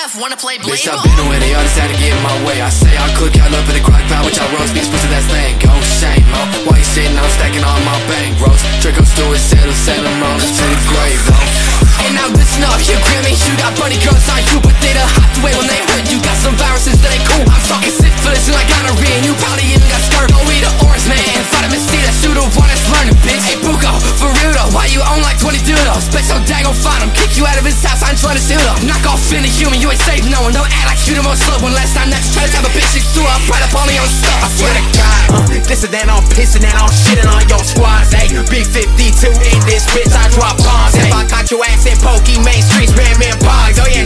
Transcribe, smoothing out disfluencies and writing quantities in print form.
F, wanna play Blade? Bitch, I've been away, they all decided to get in my way. I say I cook, y'all up in the crock pot, which I roast beats, pussy that's thing. Oh, shame, ho. Why you sitting, I'm stacking all my bankrolls. Draco Stewart settle, send them on us to the grave, ho. And now listen up, you Grammy. You got bunny girls on you, but they the hot the way when they hurt. You got some viruses that ain't cool. I'm talking syphilis and like gonorrhea, and you probably even got skirt. Go eat an orange man, vitamin C, that's you the one that's learning, bitch. Hey Buko, for real though, why you own like 20 dildos? Bet your dad gon' find him, kick you out of his house, I ain't trying to steal them. Knock off in the human, you ain't safe, no one. Don't act like you the most slow one. Last time that you tried to have a bitch, you threw up right up on me on stuff. I swear to God, this and that, I'm pissing and I'm shitting on your squads, ayy. Big 52 in this bitch, I drop bombs. If I caught your ass in Pokey Main Streets, man, bogs. Oh yeah,